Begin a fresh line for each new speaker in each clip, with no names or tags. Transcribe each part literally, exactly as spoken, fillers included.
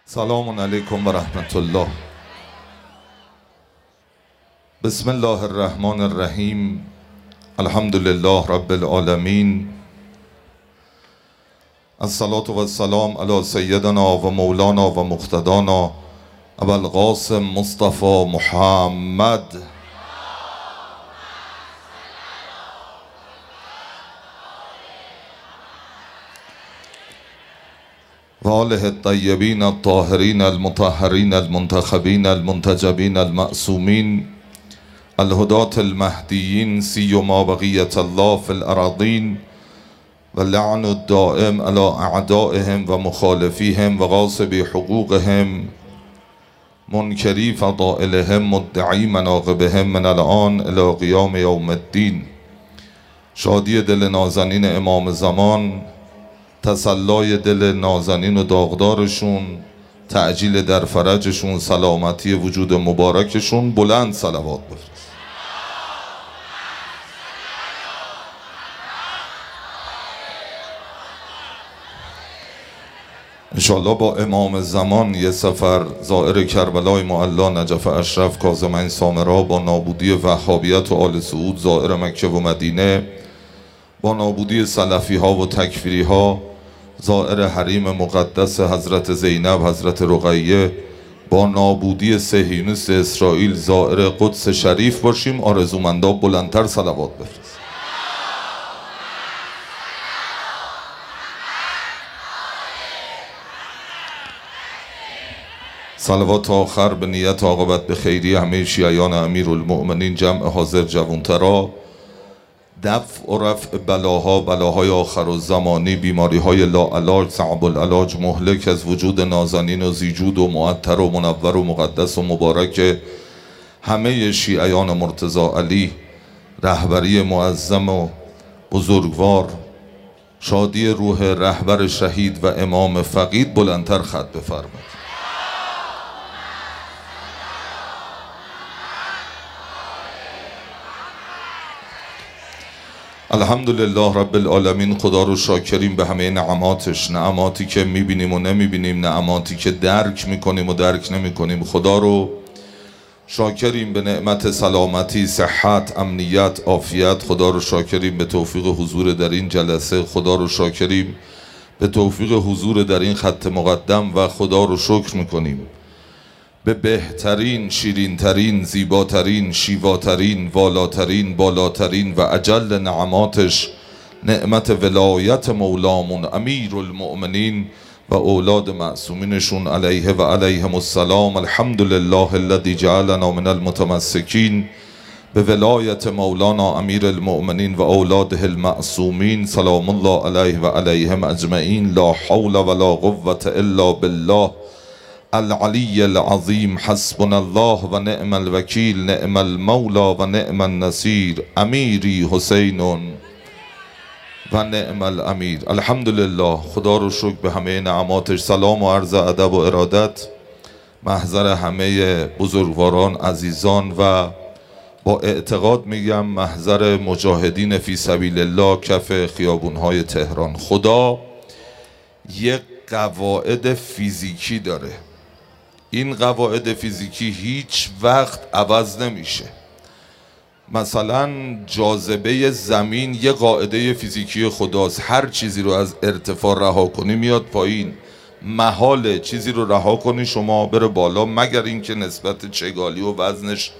سلام علیکم و رحمت الله. بسم الله الرحمن الرحیم. الحمد لله رب العالمین. الصلاة و السلام علی سیدنا و مولانا و مقتدانا ابوالقاسم مصطفی محمد و آله الطیبین الطاهرین المطهرین المنتخبین المنتجبین المعصومین الهداة المهدیین سیما بقیة الله فی الأراضین و لعن الدائم علی اعدائهم و مخالفیهم و غاصبی حقوقهم منکری فضائلهم مدعی مناقبهم من الآن الی قیام یوم الدین. شادی دل نازنین امام زمان، تسلای دل نازنین و داغدارشون، تعجیل در فرجشون، سلامتی وجود مبارکشون. بلند صلوات بفرست. انشاءالله با امام زمان یه سفر زائر کربلای معلا، نجف اشرف، کاظمین سامرا، با نابودی وهابیت و آل سعود زائر مکه و مدینه، با نابودی سلفی ها و تکفیری ها زائر حریم مقدس حضرت زینب، حضرت رقیه، با نابودی صهیونیست اسرائیل زائر قدس شریف باشیم. آرزومندا بلندتر صلوات بفرست. صلوات آخر به نیت عاقبت به خیری همه شیعیان امیرالمؤمنین، جمع حاضر جوانترا، دفع و رفع بلاها، بلاهای آخر و زمانی، بیماری های لاعلاج، صعب العلاج، مهلک از وجود نازنین و زیجود و معطر و منور و مقدس و مبارک همه شیعیان مرتضی علی، رهبری معظم و بزرگوار، شادی روح رهبر شهید و امام فقید. بلندتر خط بفرمایید. الحمدلله رب العالمین. خدا رو شاکریم به همه نعماتش، نعماتی که میبینیم و نمیبینیم، نعماتی که درک میکنیم و درک نمیکنیم. خدا رو شاکریم به نعمت سلامتی، صحت، امنیت، عافیت. خدا رو شاکریم به توفیق حضور در این جلسه. خدا رو شاکریم به توفیق حضور در این خط مقدم و خدا رو شکر میکنیم به بهترین، شیرینترین، زیباترین، شیواترین، والاترین، بالاترین و اجل نعماتش، نعمت ولایت مولامون امیر المؤمنین و اولاد معصومینشون علیه و علیهم السلام. الحمدلله الذی جعلنا من المتمسکین به ولایت مولانا امیر المؤمنین و اولاده المعصومین سلام الله علیه و علیهم اجمعین. لا حول ولا قوة الا بالله العلی العظیم. حسبنا الله و نعم الوکیل، نعم المولا و نعم النصیر. امیری حسین و نعم الامیر. الحمدلله. خدا رو شکر به همه نعماتش. سلام و عرض ادب و ارادت محضر همه بزرگواران، عزیزان و با اعتقاد میگم محضر مجاهدین فی سبیل الله کف خیابونهای تهران. خدا یک قواعد فیزیکی داره. این قواعد فیزیکی هیچ وقت عوض نمیشه. مثلا جاذبه زمین یه قاعده فیزیکی خداست. هر چیزی رو از ارتفاع رها کنی میاد پایین. محاله چیزی رو رها کنی شما بره بالا، مگر اینکه نسبت چگالی و وزنش.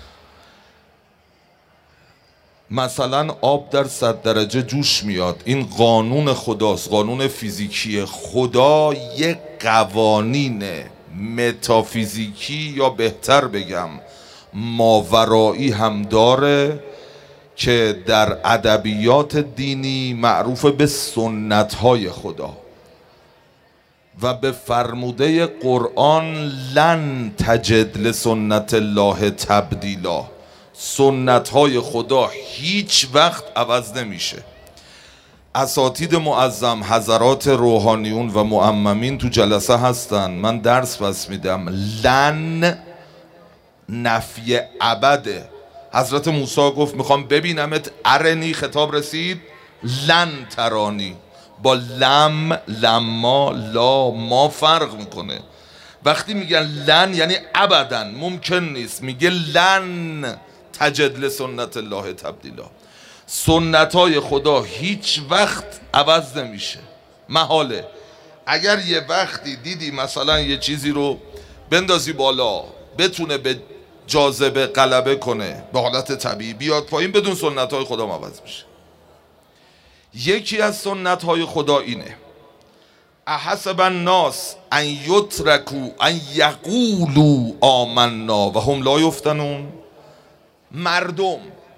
مثلا آب در صد درجه جوش میاد. این قانون خداست، قانون فیزیکی. خدا یک قوانین متافیزیکی یا بهتر بگم ماورایی هم داره که در ادبیات دینی معروف به سنت های خدا و به فرموده قرآن لن تجد لسنت الله تبدیلا. سنت های خدا هیچ وقت عوض نمیشه. اساتید معظم، حضرات روحانیون و معممین تو جلسه هستن. من درس پس میدم. لن نفی ابده. حضرت موسی گفت میخوام ببینمت، ارنی خطاب رسید، لن ترانی. با لم، لما، لا، ما فرق میکنه. وقتی میگن لن یعنی ابدا ممکن نیست، میگه لن تجد لسنت الله تبدیلا. سنت های خدا هیچ وقت عوض نمیشه، محاله. اگر یه وقتی دیدی مثلا یه چیزی رو بندازی بالا بتونه به جاذبه غلبه کنه به حالت طبیعی، بیاد پایین، بدون سنت های خدا عوض میشه. یکی از سنت های خدا اینه: احسب الناس ان یترکوا ان یقولوا آمنا و هم لا یفتنون. مردم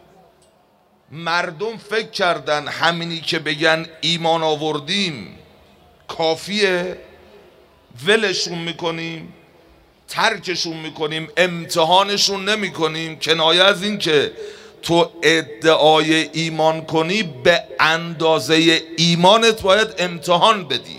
مردم فکر کردن همینی که بگن ایمان آوردیم کافیه، ولشون میکنیم، ترکشون میکنیم، امتحانشون نمیکنیم. کنایه از این که تو ادعای ایمان کنی به اندازه ایمانت باید امتحان بدی.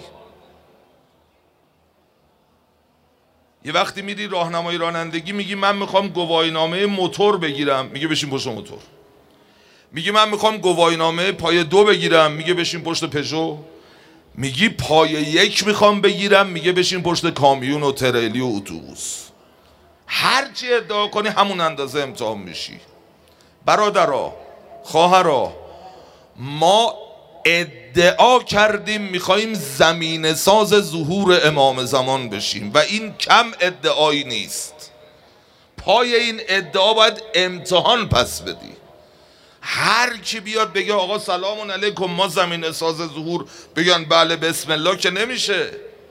یه وقتی میری راهنمای رانندگی میگی من میخوام گواهینامه موتور بگیرم، میگه بشین پشت موتور. میگی من میخوام گواهینامه پای دو بگیرم، میگه بشین پشت پژو. میگی پای یک میخوام بگیرم، میگه بشین پشت کامیون و تریلی و اتوبوس. هرچی ادعا کنی همون اندازه امتحان میشی. برادرها، خواهرها، ما ادعا کردیم میخواییم زمین ساز ظهور امام زمان بشیم و این کم ادعایی نیست. پای این ادعا باید امتحان پس بدی. هر کی بیاد بگه آقا سلام علیکم ما زمین ساز ظهور، بگن بله بسم الله، که نمیشه.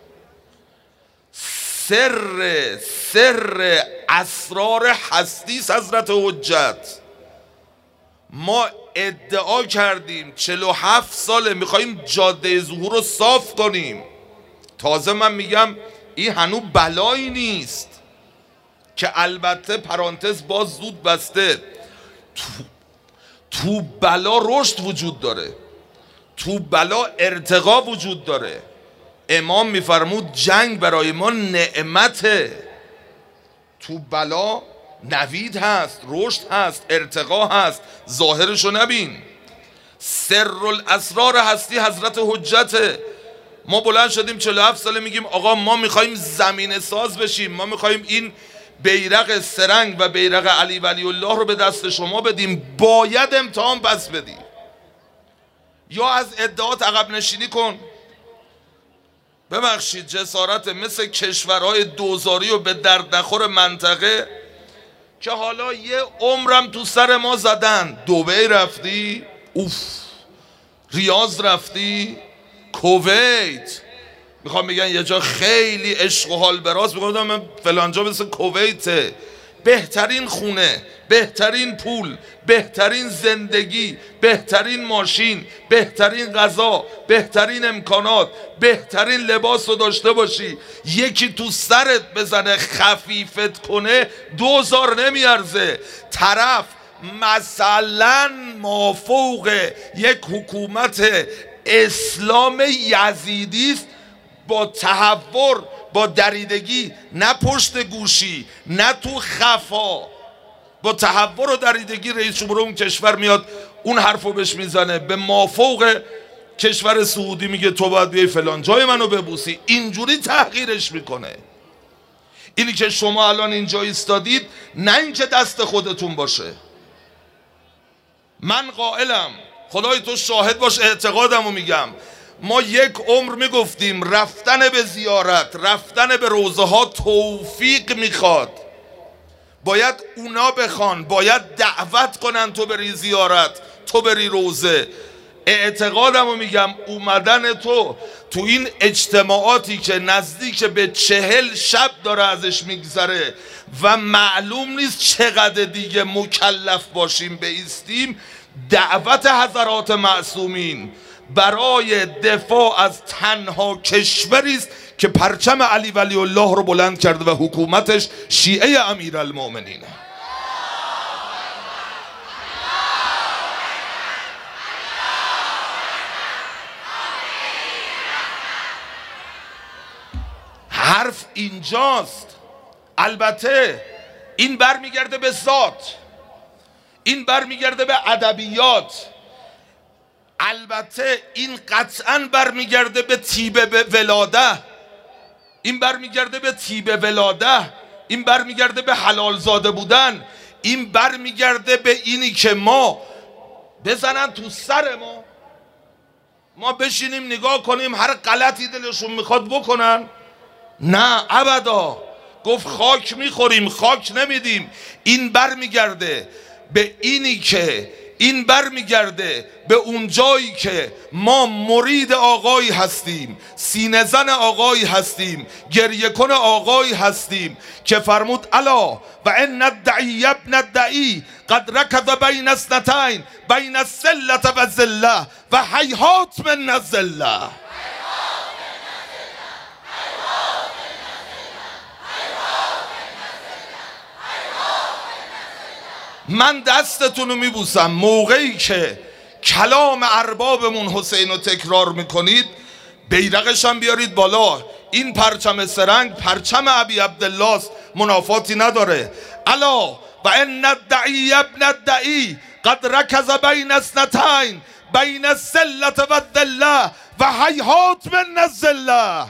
سر سر اسرار هستی حضرت حجت. ما ادعا کردیم چهل و هفت ساله میخواییم جاده ظهور رو صاف کنیم. تازه من میگم این هنوز بلایی نیست که البته پرانتز باز زود بسته. تو, تو بلا رشد وجود داره، تو بلا ارتقا وجود داره. امام میفرمود جنگ برای ما نعمته. تو بلا نوید هست، رشد هست، ارتقا هست. ظاهرشو نبین. سر الاسرار هستی حضرت حجته. ما بلند شدیم چهل و هفت ساله میگیم آقا ما میخواییم زمین ساز بشیم، ما میخواییم این بیرق سرنگ و بیرق علی ولی الله رو به دست شما بدیم. باید امتحان پس بدی، یا از ادعات عقب نشینی کن. ببخشید جسارت مثل کشورهای دوزاری و به درد نخور منطقه که حالا یه عمرم تو سر ما زدن. دبی رفتی؟ اوف. ریاض رفتی؟ کویت. میخوام بگن یه جا خیلی عشق و حال براز، میگم من فلانجا مثل کویته. بهترین خونه، بهترین پول، بهترین زندگی، بهترین ماشین، بهترین غذا، بهترین امکانات، بهترین لباس رو داشته باشی. یکی تو سرت بزنه خفیفت کنه دوزار نمیارزه. طرف مثلا مافوق یک حکومت اسلام یزیدی است، با تحور، با دریدگی، نه پشت گوشی نه تو خفا، با تحور و دریدگی رئیس جمهور اون کشور میاد اون حرفو بهش میزنه. به مافوق کشور سعودی میگه تو باید بیای فلان جای منو ببوسی. اینجوری تحقیرش میکنه. اینی که شما الان اینجا ایستادید نه اینکه دست خودتون باشه. من قائلم، خدای تو شاهد باش، اعتقادمو میگم، ما یک عمر میگفتیم رفتن به زیارت، رفتن به روضه ها توفیق میخواد. باید اونا بخوان، باید دعوت کنن تو بری زیارت، تو بری روضه. اعتقادمو میگم اومدن تو تو این اجتماعاتی که نزدیک به چهل شب داره ازش میگذره و معلوم نیست چقدر دیگه مکلف باشیم بایستیم، دعوت حضرات معصومین برای دفاع از تنها کشوری است که پرچم علی ولی الله رو بلند کرده و حکومتش شیعه امیرالمؤمنینه. حرف اینجاست. البته این برمیگرده به ذات، این برمیگرده به ادبیات، البته این قطعا برمیگرده به طیب به ولاده. این برمیگرده به طیب ولاده، این برمیگرده به حلال زاده بودن، این برمیگرده به اینی که ما بزنن تو سر ما، ما بشینیم نگاه کنیم هر غلطی دلشون میخواد بکنن. نه ابدا، گفت خاک میخوریم خاک نمیدیم. این برمیگرده به اینی که این برمیگرده به اون جایی که ما مرید آقایی هستیم، سینه زن آقایی هستیم، گریه کن آقایی هستیم که فرمود الا و ان الدعی ابن الدعی قد رکض بین اثنتین بین السلة و الذلة و هیهات من الذلة. من دستتون رو میبوسم موقعی که کلام اربابمون حسین رو تکرار میکنید بیرقش هم بیارید بالا. این پرچم سرنگ پرچم ابی عبدالله است، منافاتی نداره. الا و ان الدعی ابن الدعی قد رکض بین اثنتین بین السلة و الذلة و هیهات من الذلة.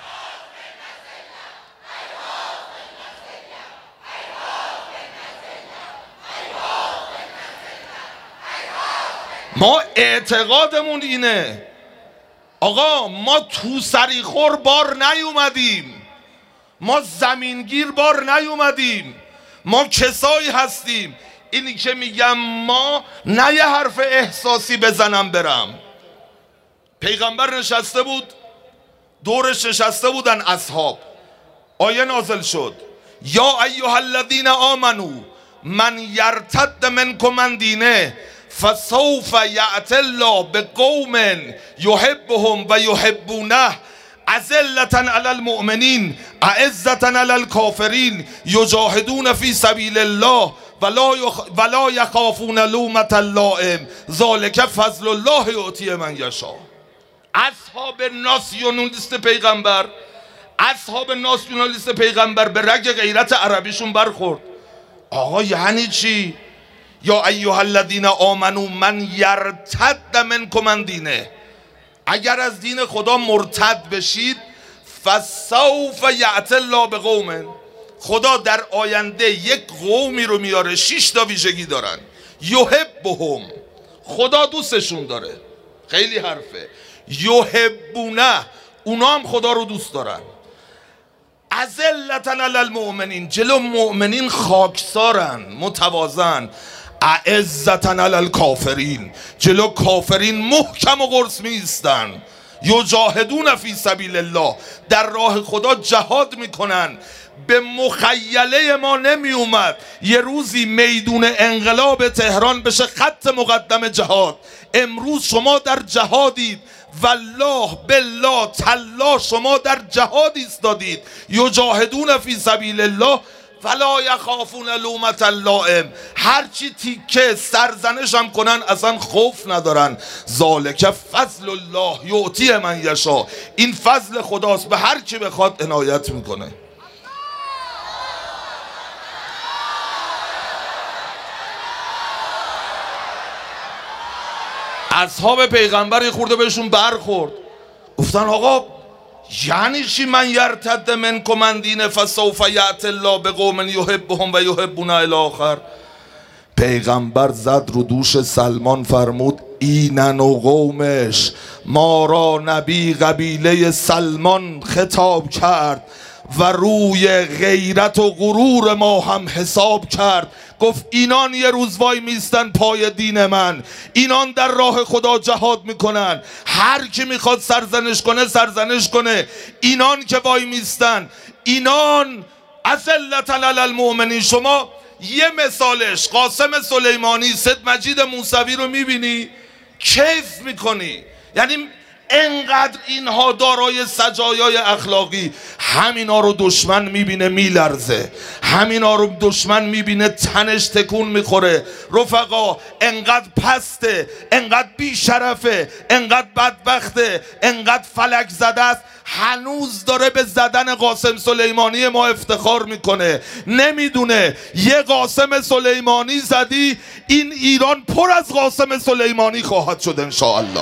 ما اعتقادمون اینه آقا، ما تو سریخور بار نیومدیم، ما زمینگیر بار نیومدیم، ما کسایی هستیم. اینی که میگم ما نه یه حرف احساسی بزنم برم. پیغمبر نشسته بود، دورش نشسته بودن اصحاب، آیه نازل شد یا ایها الذین آمنو من یرتد منکم عن دینه فسوف یأتی الله بقوم یحبهم و یحبونه اذلة علی المؤمنین اعزة علی الکافرین یجاهدون فی سبیل الله ولا ولا یخافون لومة اللائم ذلک فضل الله یؤتی من یشاء. اصحاب ناسیونالیست پیغمبر اصحاب ناسیونالیست پیغمبر به رگ غیرت عربیشون برخورد. آقا یعنی چی؟ یا ایها الذین آمنو من یرتد منکم عن دینه، اگر از دین خدا مرتد بشید فسوف یأتی الله بقوم، خدا در آینده یک قومی رو میاره شش تا ویژگی دارن. یحبهم، خدا دوستشون داره، خیلی حرفه. یحبونه، اونا هم خدا رو دوست دارن. اذلة علی المؤمنین، جلو مؤمنین خاکسارن، متواضعن. اعزة علی الکافرین، جلو کافرین محکم و قرص میستن. یجاهدون فی سبیل الله، در راه خدا جهاد میکنن. به مخیله ما نمی اومد یه روزی میدون انقلاب تهران بشه خط مقدم جهاد. امروز شما در جهادید، والله بالله تالله شما در جهاد ایستادید. یجاهدون فی سبیل الله ولا یخافون لومة اللائم، هرچی تیکه سرزنش هم کنن اصلا خوف ندارن. ذالک فضل الله یؤتی من یشاء، این فضل خداست، به هر کی بخواد عنایت میکنه. اصحاب پیغمبر یه خورده بهشون برخورد، گفتن آقا یعنی چی من یرتد منکم عن دینه فسوف یأتی الله بقوم یحبهم و یحبونه الی آخر. پیغمبر زد رو دوش سلمان فرمود اینن و قومش. ما را نبی قبیله سلمان خطاب کرد و روی غیرت و غرور ما هم حساب کرد. گفت اینان یه روز وای میستن پای دین من، اینان در راه خدا جهاد میکنن، هر کی میخواد سرزنش کنه سرزنش کنه. اینان که وای میستن، اینان اذلة علی المؤمنین. شما یه مثالش قاسم سلیمانی، سید مجید موسوی رو میبینی کیف میکنی. یعنی انقدر اینها دارای سجایای اخلاقی، همینا رو دشمن میبینه میلرزه، همینا رو دشمن میبینه تنش تکون میخوره. رفقا انقدر پسته، انقدر بیشرفه، انقدر بدبخته، انقدر فلک زده است، هنوز داره به زدن قاسم سلیمانی ما افتخار میکنه. نمیدونه یه قاسم سلیمانی زدی این ایران پر از قاسم سلیمانی خواهد شد انشاءالله.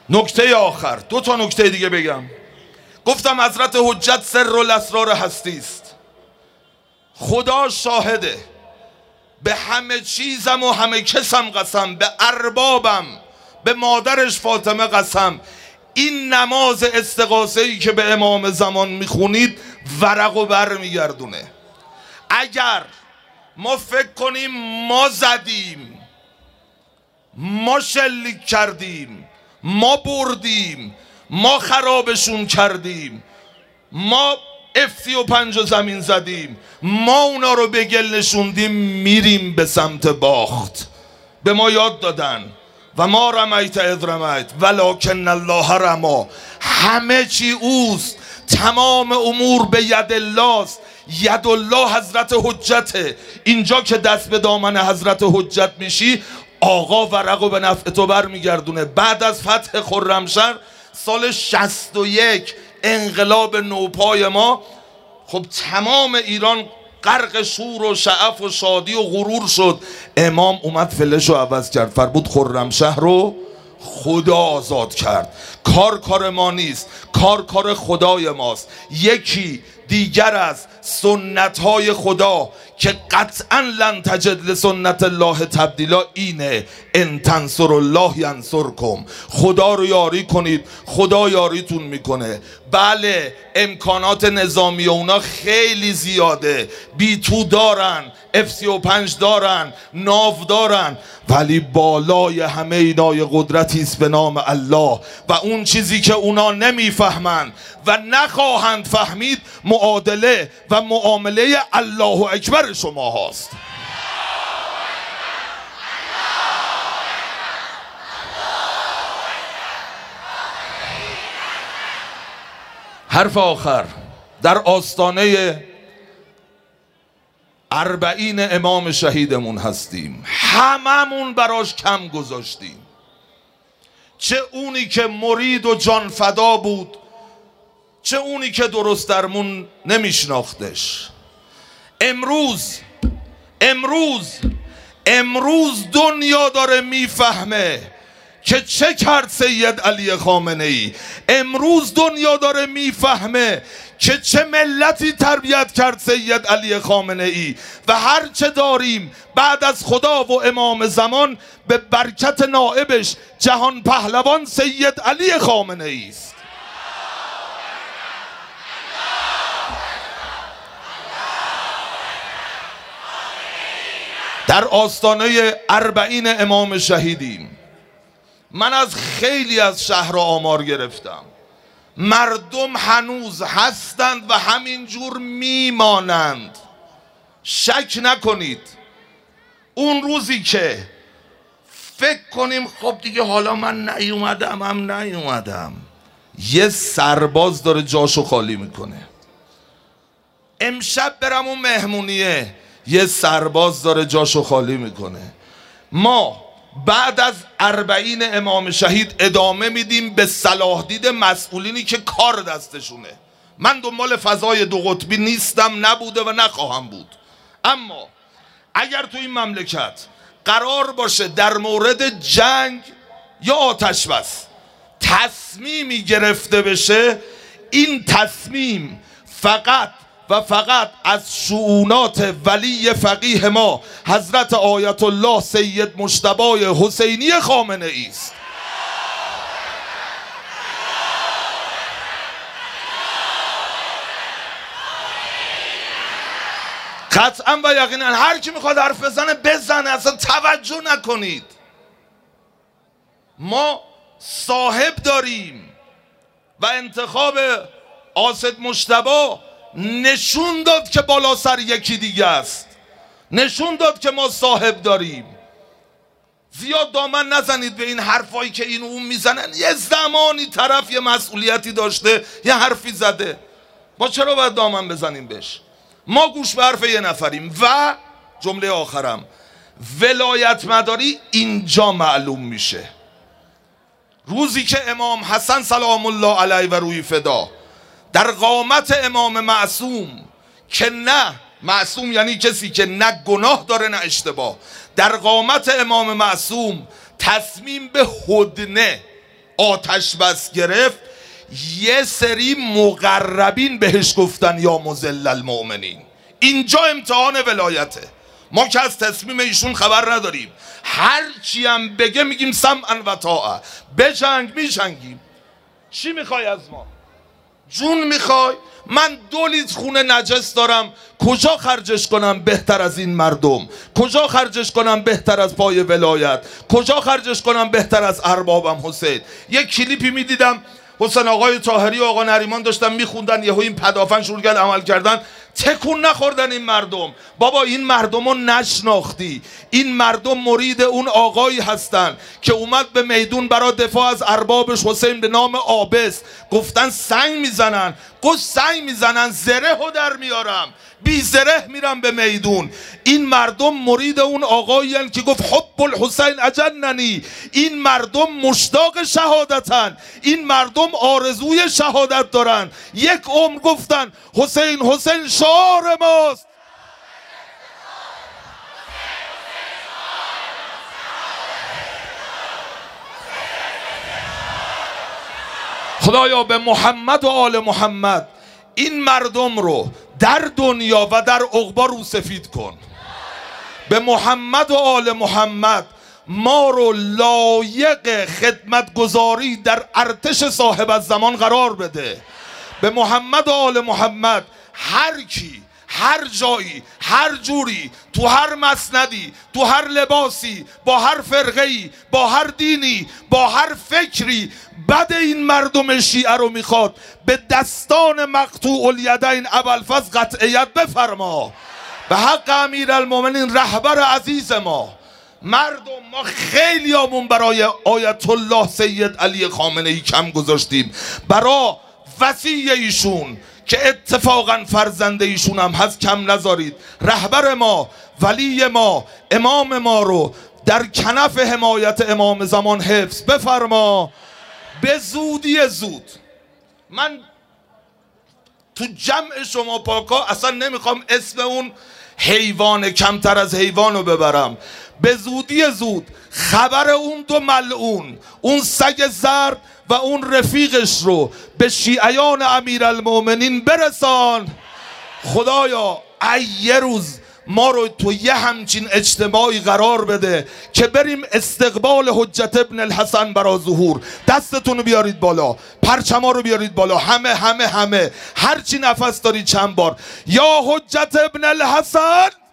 نکته آخر، دو تا نکته دیگه بگم. گفتم حضرت حجت سر الاسرار هستی است. خدا شاهده، به همه چیزم و همه کسم قسم، به اربابم، به مادرش فاطمه قسم، این نماز استغاثه‌ای که به امام زمان میخونید ورق و بر میگردونه. اگر ما فکر کنیم ما زدیم، ما شلیک کردیم، ما بردیم، ما خرابشون کردیم، ما اف سی و پنج زمین زدیم، ما اونا رو به گل نشوندیم، میریم به سمت باخت. به ما یاد دادن و ما رمیت اذ رمیت ولکن الله رما. همه چی اوست، تمام امور به ید الله است. ید الله حضرت حجته. اینجا که دست به دامن حضرت حجت میشی، آقا ورق و به نفع تو بر میگردونه. بعد از فتح خرمشهر سال شصت و یک انقلاب نوپای ما، خب تمام ایران غرق شور و شعف و شادی و غرور شد. امام اومد فلش رو عوض کرد، فرمود خرمشهر رو خدا آزاد کرد. کار کار ما نیست، کار کار خدای ماست. یکی دیگر از سنت های خدا که قطعا لن تجد لسنت الله تبدیلا اینه: ان تنصر الله ینصرکم. خدا رو یاری کنید، خدا یاریتون میکنه. بله امکانات نظامی اونا خیلی زیاده، بی تو دارن، اف سی و پنج دارن، ناو دارن، ولی بالای همه اینای قدرتی است به نام الله. و اون چیزی که اونا نمیفهمند و نخواهند فهمید معادله و معامله الله اکبر شما هاست. حرف آخر، در آستانه اربعین امام شهیدمون هستیم. هممون براش کم گذاشتیم، چه اونی که مرید و جان فدا بود، چه اونی که درست درمون نمیشناختش. امروز امروز امروز دنیا داره میفهمه که چه کرد سید علی خامنه ای. امروز دنیا داره میفهمه که چه ملتی تربیت کرد سید علی خامنه ای. و هر چه داریم بعد از خدا و امام زمان به برکت نائبش جهان پهلوان سید علی خامنه ای است. در آستانه اربعین امام شهیدیم. من از خیلی از شهر آمار گرفتم، مردم هنوز هستند و همینجور میمانند. شک نکنید اون روزی که فکر کنیم خب دیگه حالا من نیومدم هم نیومدم، یه سرباز داره جاشو خالی میکنه. امشب برم اون مهمونیه، یه سرباز داره جاشو خالی میکنه. ما بعد از اربعین امام شهید ادامه میدیم به صلاح دید مسئولینی که کار دستشونه. من دنبال فضای دو قطبی نیستم، نبوده و نخواهم بود. اما اگر تو این مملکت قرار باشه در مورد جنگ یا آتش بس تصمیمی گرفته بشه، این تصمیم فقط و فقط از شؤونات ولی فقیه ما حضرت آیت الله سید مجتبی حسینی خامنه ای است. قطعا و یقینا هر کی میخواد حرف بزنه بزنه، اصلا توجه نکنید. ما صاحب داریم و انتخاب آسد مجتبی نشون داد که بالا سر یکی دیگه است، نشون داد که ما صاحب داریم. زیاد دامن نزنید به این حرفایی که این اون میزنن. یه زمانی طرف یه مسئولیتی داشته، یه حرفی زده، ما چرا باید دامن بزنیم بهش؟ ما گوش به حرف یه نفریم. و جمله آخرم، ولایت مداری اینجا معلوم میشه. روزی که امام حسن سلام الله علیه و روی فدا در قامت امام معصوم، که نه معصوم یعنی کسی که نه گناه داره نه اشتباه، در قامت امام معصوم تصمیم به هدنه آتش بس گرفت، یه سری مقربین بهش گفتن یا مذل المؤمنین. اینجا امتحان ولایته. ما که از تصمیم ایشون خبر نداریم، هر چی هم بگه میگیم سمعا و طاعه. بجنگ میجنگیم. چی میخوای از ما؟ جون میخوای؟ من دو لیتر خون نجس دارم، کجا خرجش کنم بهتر از این مردم؟ کجا خرجش کنم بهتر از پای ولایت؟ کجا خرجش کنم بهتر از اربابم حسین؟ یک کلیپی میدیدم حسین آقای طاهری و آقا نریمان داشتن میخوندن، یهو این پدافن شروع کرد عمل کردن، تکون نخوردن این مردم. بابا این مردم رو نشناختی. این مردم مرید اون آقایی هستن که اومد به میدون برای دفاع از اربابش حسین به نام آبس. گفتن سنگ میزنن، گفت سنگ میزنن زره رو در میارم، بی زره میرم به میدون. این مردم مرید اون آقایی هن که گفت حب الحسین اجننی. این مردم مشتاق شهادتن، این مردم آرزوی شهادت دارن. یک عمر گفتن حسین حسین شعار ماست. خدایا به محمد و آل محمد این مردم رو در دنیا و در عقبا رو سفید کن. به محمد و آل محمد ما رو لایق خدمتگزاری در ارتش صاحب الزمان قرار بده. به محمد و آل محمد هر کی، هر جایی، هر جوری، تو هر مسندی، تو هر لباسی، با هر فرقه‌ای، با هر دینی، با هر فکری بد این مردم شیعه رو میخواد، به دستان مقطوع الیدین ابوالفضل قطعیت بفرما. به حق امیرالمومنین رهبر عزیز ما. مردم ما خیلی آمون برای آیت الله سید علی خامنه ای کم گذاشتیم، برای وصی ایشون که اتفاقا فرزنده ایشون هم هست کم نذارید. رهبر ما، ولی ما، امام ما رو در کنف حمایت امام زمان حفظ بفرما. به زودی زود من تو جمع شما پاکا اصلا نمیخوام اسم اون حیوان کمتر از حیوان رو ببرم. به زودی زود خبر اون دو ملعون، اون سگ زرد و اون رفیقش رو به شیعیان امیرالمومنین برسان. خدایا یه روز ما رو تو یه همچین اجتماعی قرار بده که بریم استقبال حجت ابن الحسن برا ظهور. دستتون رو بیارید بالا، پرچما رو بیارید بالا، همه همه همه هرچی نفس دارید چند بار. یا حجت ابن الحسن